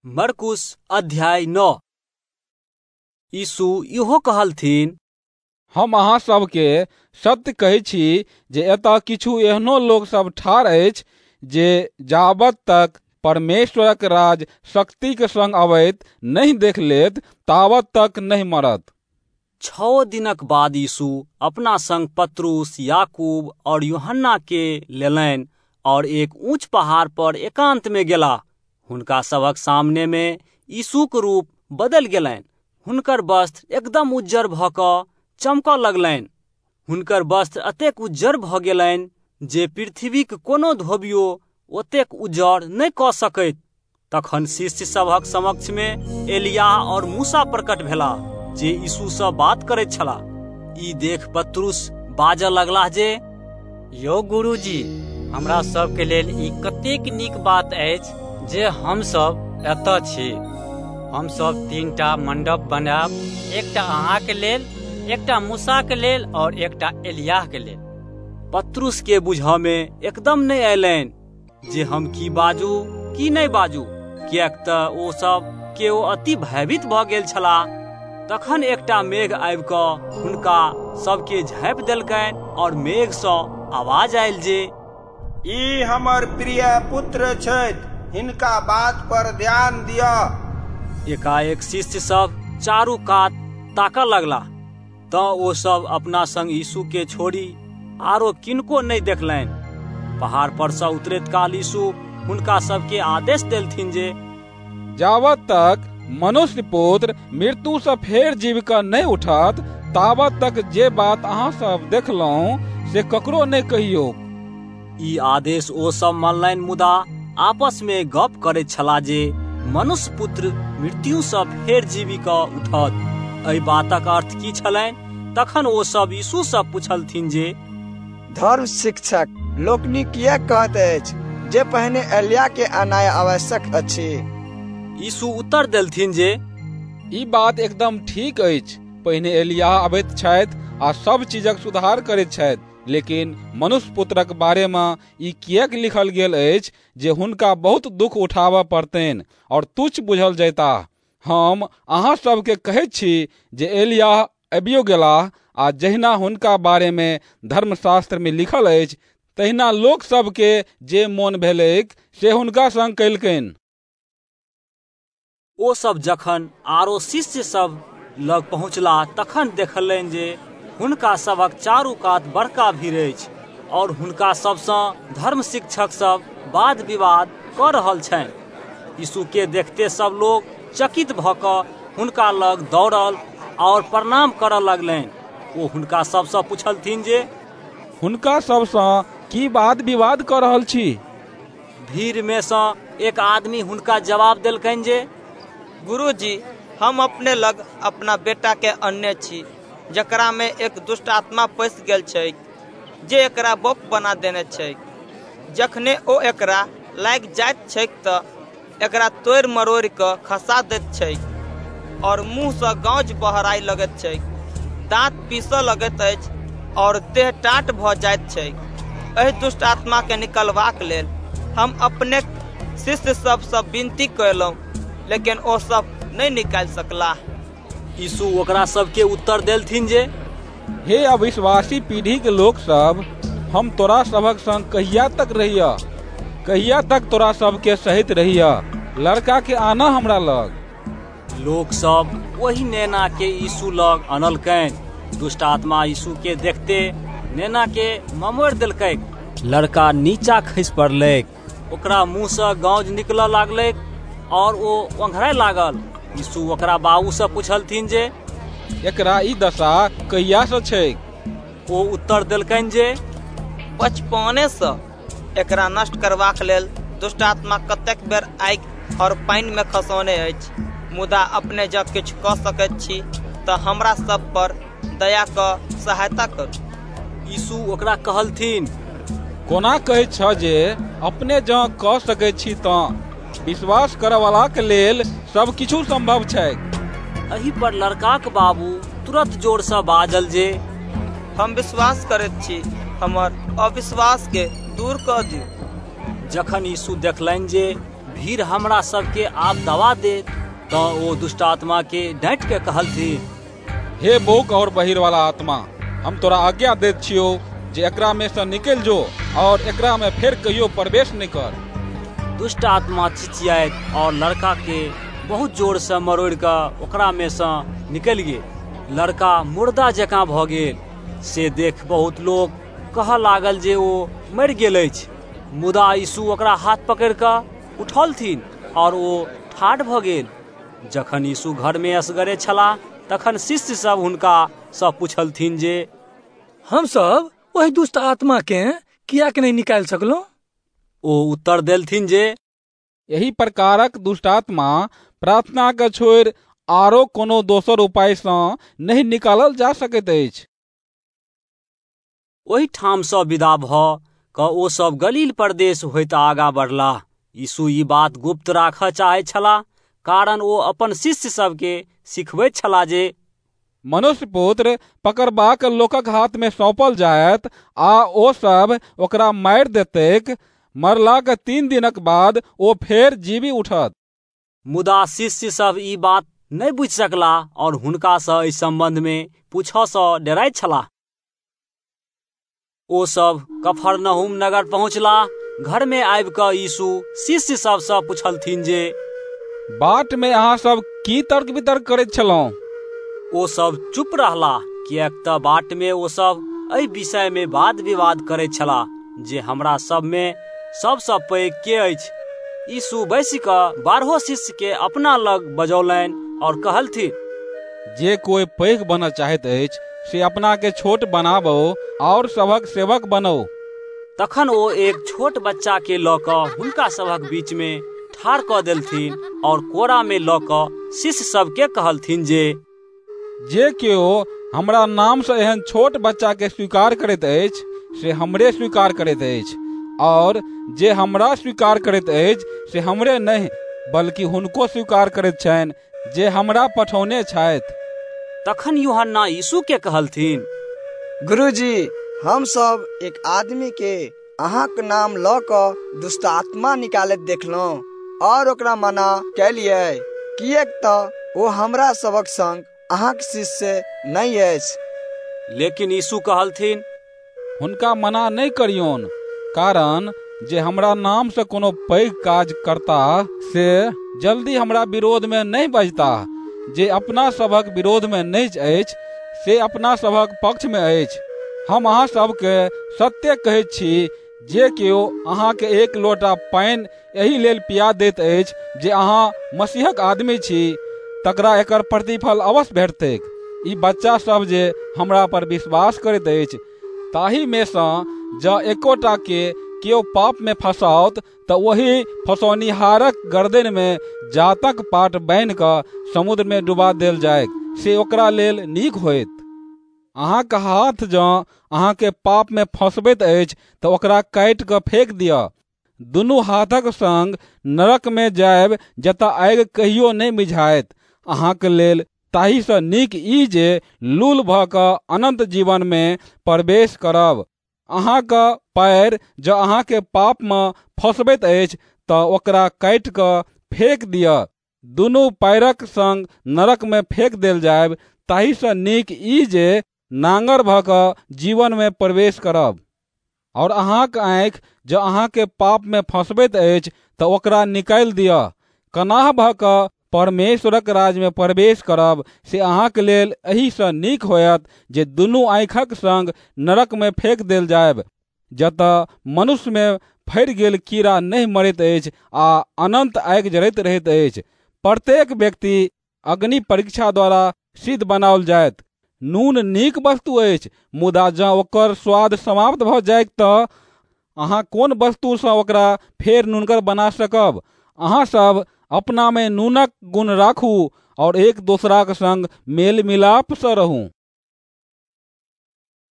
मरकुस अध्याय 9। यीशु इहो कहलथिन, हम अहाँ सबके सत्य कहै छी जे एतय किछु एहनो लोक सब ठाढ़ अछि जे जाबत तक परमेश्वरक राज शक्तिक संग अबैत नहीं देख लेत ताबत तक नहीं मरत। 6 दिनक बाद यीशु अपना संग पतरुस, याकूब और यूहन्ना के लेलनि और एक ऊंच पहाड़ पर एकांत में गेला। हुनका सबक सामने में यीशुक रूप बदल गेलनि। हुनकर वस्त्र एकदम उज्जर भऽ कऽ चमकऽ लगलनि। हुनकर वस्त्र अतेक उज्जर भऽ गेलनि जे पृथ्वीक कोनो धोबियो ओतेक उज्जर नहि कऽ सकैत। तखन शिष्य सभक समक्ष में एलिय्याह और मूसा प्रकट भेला जे यीशु सँ बात करैत छलाह। ई देख पतरुस बाजऽ लगलाह जे, यौ गुरुजी, हमरा सबके लेल ई कतेक नीक बात अछि जे हमसब एतऽ छी। हमसब 3टा मंडप बनायब, एकटा अहाँके लेल, एकटा मूसा के लेल और एकटा एलिय्याह के लेल। पतरुस के बुझऽ में एकदम नहीं अयलनि जे हम की बाजू की नहीं बाजू, किएक तऽ ओ सब केओ अति भयभीत भऽ गेल छलाह। तखन एकटा मेघ आबि कऽ हुनका सबके झाँपि देलकनि और मेघ सँ आवाज आयल जे, ई हमर प्रिय पुत्र छथि, हिनका बात पर ध्यान दिअ। एकाएक शिष्य सब चारू कात ताकऽ लगला तऽ ओ सब अपना संग यीशु के छोड़ी आरो किनको नहीं देखलनि। पहाड़ पर सँ उतरैत काल यीशु हुनका सबके आदेश देलथिन जे, जाबत तक मनुष्य पुत्र मृत्यु से फेर जीव कऽ नहीं उठत ताबत तक जे बात अहाँ सब देखलहुँ से ककरो नहीं कहियो। ई आदेश ओ सब मानलनि, मुदा आपस में गप करैत छलाह जे मनुष्य पुत्र मृत्यु सँ फेर जीवी कऽ उठत। एहि बातक अर्थ की छलनि? तखन ओ सब यीशु सँ पूछलथिन जे, धर्म शिक्षक लोकनि किया कहैत अछि जे पहिने एलिय्याह के आनाय आवश्यक अछि? यीशु उत्तर देलथिन जे, ई बात एकदम ठीक अछि। पहिने एलिय्याह अबैत छथि आ सब चीजक सुधार करैत छथि, लेकिन मनुष्य पुत्रक बारे में ई किएक लिखल गेल अछि जे हुनका बहुत दुख उठाबऽ पड़तनि और तुच्छ बुझल जैताह। हम अहाँ सबके कहैत छी जे एलिय्याह अबियो गेलाह आ जहिना हुनका बारे में धर्मशास्त्र में लिखल अछि तहिना लोक सबके जे मोन भेलैक से हुनका संग कयलकनि। ओ सब जखन आरो शिष्य सब लग पहुँचला तखन देखलनि जे हुनका सभक चारू कात बड़का भीड़ अछि और हुनका सबसँ धर्म शिक्षक सब वाद विवाद कऽ रहल छनि। यीशु के देखते सब लोग चकित भऽ कऽ हुनका लग दौड़ल और प्रणाम करऽ लगलनि। ओ हुनका सबसँ पूछलथिन जे, हुनका सबसँ की वाद विवाद कऽ रहल छी? भीड़ में सँ एक आदमी हुनका जवाब देलकनि जे, गुरुजी, हम अपने लग अपना बेटा के अनने छी, जकरा में एक दुष्ट आत्मा पैस गेल छै जे एकरा बोक बना देने छै। जखने ओ एकरा लागि जाइत छै तऽ एकरा तोड़ि मरोड़ि कऽ खसा दैत छै और मुँह सँ गौज बहराइ लगैत छै, दाँत पीसऽ लगैत अछि और देह टाट भऽ जाइत छै। एहि दुष्ट आत्मा के निकलबाक लेल हम अपने शिष्य सबसँ विनती कयलहुँ, लेकिन ओ सब नहीं निकालि सकला। यीशु ओकरा सबके उत्तर देलथिन जे, हे अविश्वासी पीढ़ी के लोक सब, हम तोरा सबक संग कहिया तक रहिया? कहिया तक तोरा सबके सहित रहिया? लड़का के आना हमरा लग। लोक सब वही नेना के यीशु लग अनलकनि। दुष्ट आत्मा यीशु के देखते नेना के ममोड़ि देलकै। लड़का नीचा खसि पड़लैक, ओकरा मुँह सँ गौज निकलऽ लागलैक और ओ ओंघराय लागल। यीशु ओकरा बाबू सँ पूछलथिन जे, एकरा ई दशा कहिया सँ छैक? ओ उत्तर देलकनि जे, बचपने सँ। एकरा नष्ट करबाक लेल दुष्ट आत्मा कतेक बेर आगि और पानि में खसौने अछि। मुदा अपने जँ किछु कऽ सकैत छी तऽ हमरा सब पर दया कऽ सहायता करू। यीशु ओकरा कहलथिन, कोना कहैत छ जे अपने जँ कऽ सकैत छी तऽ विश्वास करऽ वाला के लेल सब किछु संभव छैक। एहि पर लड़काक बाबू तुरंत जोर सँ बाजल जे, हम विश्वास करैत छी, हमर अविश्वास के दूर कऽ दियौ। जखन यीशु देखलनि जे भीड़ हमरा सबके आब दबा देत तऽ ओ दुष्ट आत्मा के डांटि के कहलथिन, हे बोक और बहिर वाला आत्मा, हम तोरा आज्ञा दैत छियौ जे एकरा में से निकल जो और एकरा में फिर कहियो प्रवेश नहीं कर। दुष्ट आत्मा चिचियाइत और लड़का के बहुत जोर से मरोड़ कऽ ओकरा में से निकलि गेल। लड़का मुर्दा जकाँ भऽ गेल। से देख बहुत लोग कहऽ लागल जे ओ मरि गेल अछि। मुदा यीशु ओकरा हाथ पकड़ि कऽ उठौलथिन और ओ ठाढ़ भऽ गेल। जखन यीशु घर में असगरे छलाह तखन शिष्य सब हुनका सँ पूछलथिन जे हम सब वही दुष्ट आत्मा के कियाक नहीं निकालि सकलहुँ? ओ उत्तर देलथिन जे यही प्रकारक दुष्टात्मा प्रार्थना के छोड़ि आरो कोनो दोसर उपाय सँ नहीं निकालल जा सकैत अछि। ओहि ठाम सँ विदा भऽ कऽ ओ सब गलील प्रदेश होइत आगाँ बढ़लाह। यीशु ई बात गुप्त राखऽ चाहै छलाह, कारण ओ अपन शिष्य सबके सिखबैत छलाह जे मनुष्य पुत्र पकड़बाक लोकक हाथ में सौंपल जायत आ ओ सब ओकरा मारि देतैक। मरलाक 3 दिनक बाद ओ फेर जीवी उठत। मुदा शिष्य सब ई बात नहीं बुझि सकलाह और हुनका सँ एहि संबंध में पूछऽ सँ डराइत छलाह। ओ सब कफरनहूम नगर पहुँचलाह। घर में आबि कऽ यीशु शिष्य सब सँ पूछलथिन जे बाट में अहाँ सब की तर्क वितर्क करैत छलहुँ? ओ सब चुप रहलाह, किएक तऽ बाट में ओ सब एहि विषय में वाद विवाद करैत छलाह जे हमरा सब में सबसँ पैघ के अछि। यीशु बैसि कऽ 12 शिष्य के अपना लग बजौलनि और कहलथिन, जे कोई पैघ बनऽ चाहैत अछि से अपना के छोट बनाबो और सभक सेवक बनो। तखन ओ एक छोट बच्चा के लऽ कऽ हुनका सभक बीच में ठाढ़ कऽ देलथिन और कोरा में लऽ कऽ शिष्य सबके कहलथिन जे केओ हमरा नाम से एहन छोट बच्चा के स्वीकार करैत अछि से हमरे स्वीकार करैत अछि, और जे हमरा स्वीकार करैत अछि से हमरे नहीं बल्कि हुनको स्वीकार करैत छनि जे हमरा पठौने छथि। तखन यूहन्ना यीशु के कहलथिन, गुरुजी, हम सब एक आदमी के अहाँक नाम लऽ कऽ दुष्ट आत्मा निकालैत देखलहुँ और ओकरा मना केलियै, किएक तऽ ओ हमरा सबक संग अहाँक शिष्य नहीं अछि। लेकिन यीशु कहलथिन, हुनका मना नहीं करियौन, कारण जे हमरा नाम से कोनो पैघ काज करता से जल्दी हमरा विरोध में नहीं बजता। जे अपना सभक विरोध में नहीं अछि से अपना सभक पक्ष में अछि। हम अहाँ सबके सत्य कहैत छी जे केओ अहाँ के एक लोटा पानि एहि लेल पिया दैत अछि जे अहाँ मसीहक आदमी छी, तकरा एकर प्रतिफल अवश्य भेटतैक। ई बच्चा सब जे हमरा पर विश्वास करैत अछि ताहि में सँ जँ एकोटा के केओ पाप में फंसाओत तऽ वही फसौनिहारक गर्दन में जातक पाट बान्हि कऽ समुद्र में डुबा देल जाय, से ओकरा लेल नीक होयत। अहाँके हाथ जँ अहाँके पाप में फंसबैत अछि तऽ ओकरा काटि कऽ फेंक दिअ। दुनू हाथक संग नरक में जायब जतऽ आगि कहियो नहीं मिझायत। अहाँके लेल ताहि सँ नीक ई जे लूल भऽ कऽ अनंत जीवन में प्रवेश करब। अहाँके पैर जँ अहाँके पाप में फंसबैत अछि तऽ ओकरा काटि कऽ फेंक दिअ। दुनू पैरक संग नरक में फेंक देल जायब। ताहि सँ नीक ई जे नांगर भऽ कऽ जीवन में प्रवेश करब। और अहाँक आँखि जँ अहाँके पाप में फंसबैत अछि तऽ ओकरा निकालि दिअ। कनाह भऽ कऽ परमेश्वरक राज में प्रवेश करब से अहाँके लेल एहि सँ नीक होयत जे दुनू आँखिक संग नरक में फेंक देल जायब, जतऽ मनुष्य में फड़ि गेल कीड़ा नहीं मरैत अछि आ अनंत आगि जरैत रहैत अछि। प्रत्येक व्यक्ति अग्नि परीक्षा द्वारा सिद्ध बनाओल जायत। नून नीक वस्तु अछि, मुदा जँ ओकर स्वाद समाप्त भऽ जाय तऽ अहाँ कोन वस्तु सँ ओकरा फेर नूनगर बना सकब। अहाँ सब अपना में नूनक गुण राखू और एक दोसराक संग मेल मिलाप सँ रहू।